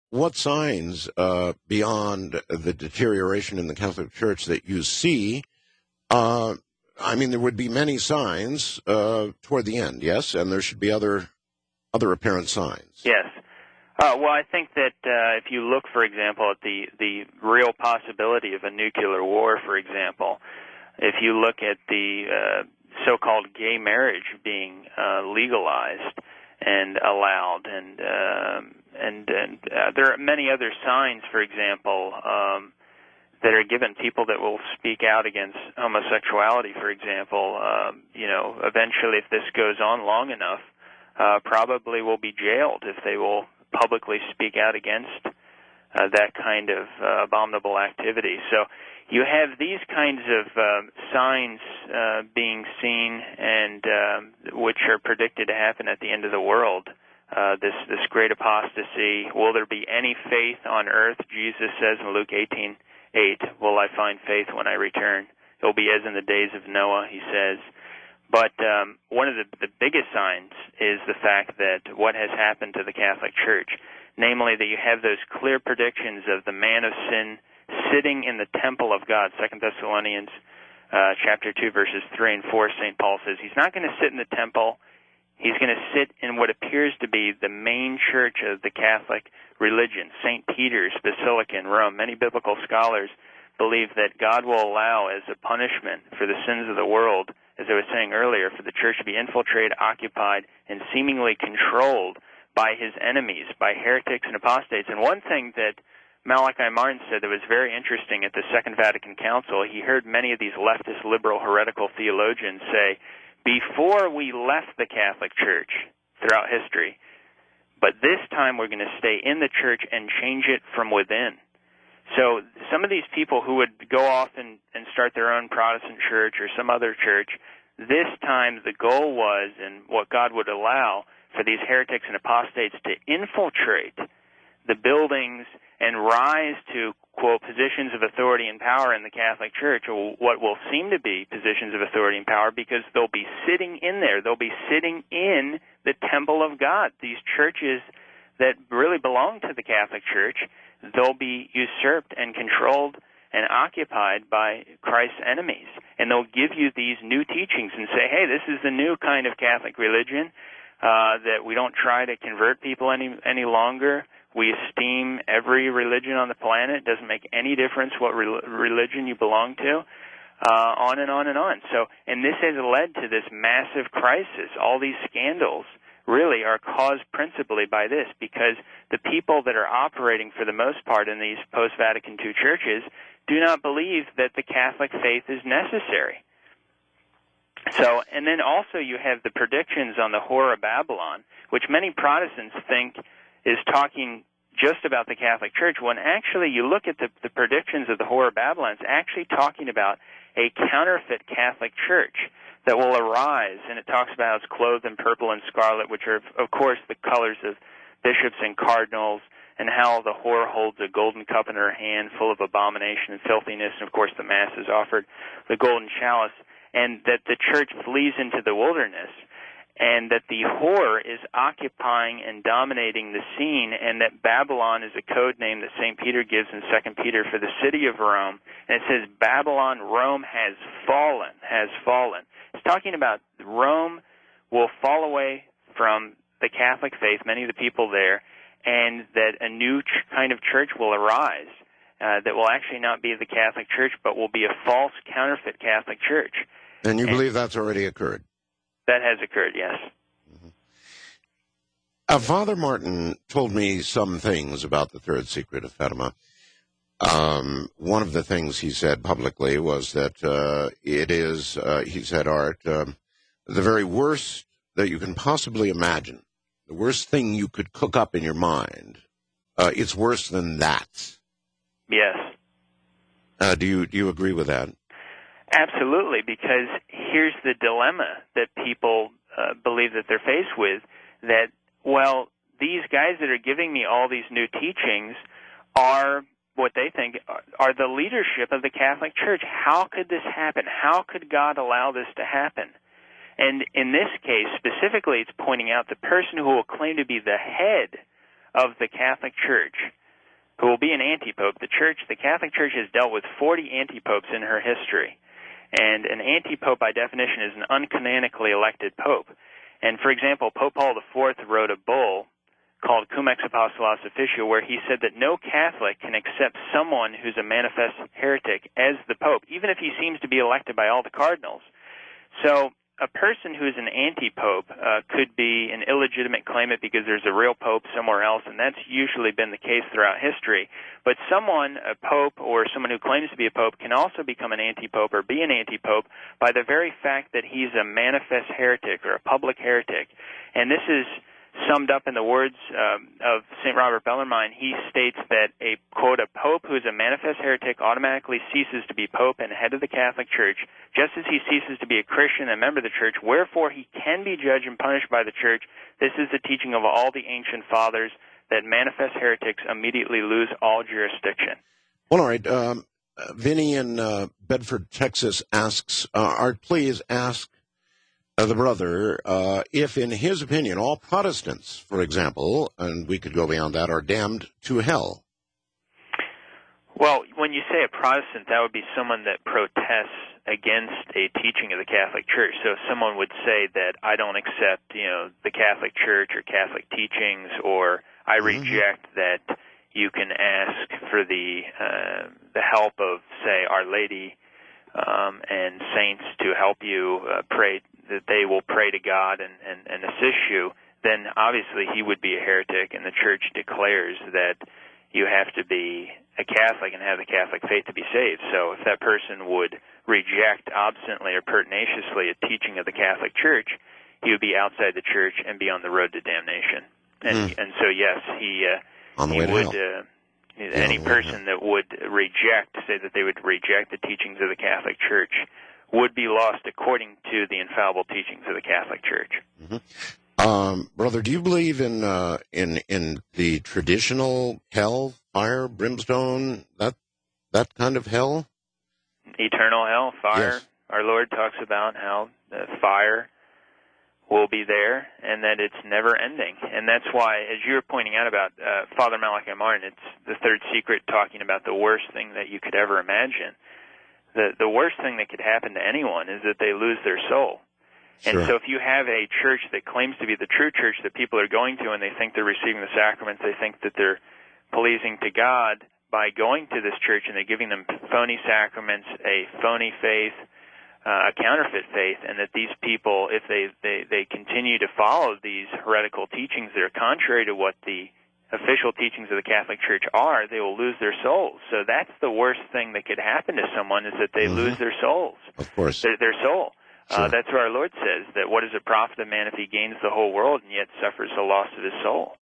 what signs beyond the deterioration in the Catholic Church that you see? I mean, there would be many signs toward the end, yes, and there should be other apparent signs. Yes. Well, I think that if you look, for example, at the real possibility of a nuclear war, for example, if you look at the so-called gay marriage being legalized and allowed, and there are many other signs, for example, that are given. People that will speak out against homosexuality, for example, eventually, if this goes on long enough, probably will be jailed if they will publicly speak out against that kind of abominable activity. So you have these kinds of signs being seen, and which are predicted to happen at the end of the world. This great apostasy. Will there be any faith on earth? Jesus says in Luke 18:8, will I find faith when I return? It will be as in the days of Noah, he says. But one of the biggest signs is the fact that what has happened to the Catholic Church, namely that you have those clear predictions of the man of sin sitting in the temple of God. 2 Thessalonians chapter 2, verses 3 and 4, St. Paul says he's not going to sit in the temple. He's going to sit in what appears to be the main church of the Catholic religion, St. Peter's Basilica in Rome. Many biblical scholars believe that God will allow as a punishment for the sins of the world, as I was saying earlier, for the church to be infiltrated, occupied, and seemingly controlled by his enemies, by heretics and apostates. And one thing that Malachi Martin said that was very interesting at the Second Vatican Council, he heard many of these leftist, liberal, heretical theologians say, before we left the Catholic Church throughout history, but this time we're going to stay in the church and change it from within. So some of these people who would go off and start their own Protestant church or some other church, this time the goal was, and what God would allow, for these heretics and apostates to infiltrate the buildings and rise to, quote, positions of authority and power in the Catholic Church, or what will seem to be positions of authority and power, because they'll be sitting in there. They'll be sitting in the temple of God. These churches that really belong to the Catholic Church, they'll be usurped and controlled and occupied by Christ's enemies. And they'll give you these new teachings and say, hey, this is the new kind of Catholic religion, that we don't try to convert people any longer. We esteem every religion on the planet. It doesn't make any difference what religion you belong to, on and on and on. So, and this has led to this massive crisis. All these scandals really are caused principally by this, because the people that are operating for the most part in these post-Vatican II churches do not believe that the Catholic faith is necessary. So, and then also you have the predictions on the Whore of Babylon, which many Protestants think is talking just about the Catholic Church, when actually you look at the predictions of the Whore of Babylon, it's actually talking about a counterfeit Catholic Church that will arise, and it talks about how it's clothed in purple and scarlet, which are, of course, the colors of bishops and cardinals, and how the whore holds a golden cup in her hand full of abomination and filthiness, and of course the Mass is offered, the golden chalice, and that the church flees into the wilderness, and that the whore is occupying and dominating the scene, and that Babylon is a code name that St. Peter gives in 2 Peter for the city of Rome, and it says, Babylon, Rome has fallen, has fallen. It's talking about Rome will fall away from the Catholic faith, many of the people there, and that a new kind of church will arise that will actually not be the Catholic Church, but will be a false counterfeit Catholic Church. And you believe that's already occurred? That has occurred, yes. Mm-hmm. Father Martin told me some things about the third secret of Fatima. One of the things he said publicly was that it is, he said, Art, the very worst that you can possibly imagine, the worst thing you could cook up in your mind, it's worse than that. Yes. Do you agree with that? Absolutely, because here's the dilemma that people believe that they're faced with, that, well, these guys that are giving me all these new teachings are what they think are the leadership of the Catholic Church. How could this happen? How could God allow this to happen? And in this case, specifically, it's pointing out the person who will claim to be the head of the Catholic Church, who will be an anti-pope. The Catholic Church has dealt with 40 anti-popes in her history. And an anti-pope, by definition, is an uncanonically elected pope. And, for example, Pope Paul IV wrote a bull called Cum Ex Apostolos Officio, where he said that no Catholic can accept someone who's a manifest heretic as the pope, even if he seems to be elected by all the cardinals. So a person who is an anti-pope could be an illegitimate claimant because there's a real pope somewhere else, and that's usually been the case throughout history. But someone, a pope or someone who claims to be a pope, can also become an anti-pope or be an anti-pope by the very fact that he's a manifest heretic or a public heretic. And this is summed up in the words of St. Robert Bellarmine. He states that a, quote, a pope who is a manifest heretic automatically ceases to be pope and head of the Catholic Church, just as he ceases to be a Christian and member of the Church, wherefore he can be judged and punished by the Church. This is the teaching of all the ancient fathers, that manifest heretics immediately lose all jurisdiction. Well, all right. Vinny in Bedford, Texas asks, Art, please ask the brother if, in his opinion, all Protestants, for example, and we could go beyond that, are damned to hell. Well, when you say a Protestant, that would be someone that protests against a teaching of the Catholic Church. So if someone would say that I don't accept, the Catholic Church or Catholic teachings, or I reject that you can ask for the help of, say, Our Lady and saints to help you pray, that they will pray to God and assist you, then obviously he would be a heretic, and the Church declares that you have to be a Catholic and have the Catholic faith to be saved. So if that person would reject obstinately or pertinaciously a teaching of the Catholic Church, he would be outside the Church and be on the road to damnation. And so, yes, he would... any person that would say that they would reject the teachings of the Catholic Church would be lost according to the infallible teachings of the Catholic Church. Brother, do you believe in the traditional hell, fire, brimstone, that kind of hell? Eternal hell, fire. Yes. Our Lord talks about how the fire will be there and that it's never ending. And that's why, as you were pointing out about Father Malachi Martin, it's the third secret talking about the worst thing that you could ever imagine. The worst thing that could happen to anyone is that they lose their soul. Sure. And so if you have a church that claims to be the true church that people are going to, and they think they're receiving the sacraments, they think that they're pleasing to God by going to this church, and they're giving them phony sacraments, a phony faith, a counterfeit faith, and that these people, if they continue to follow these heretical teachings that are contrary to what the official teachings of the Catholic Church are, they will lose their souls. So that's the worst thing that could happen to someone, is that they lose their souls. Of course. Their soul. Sure. That's what our Lord says, that what is a profit of man if he gains the whole world and yet suffers the loss of his soul?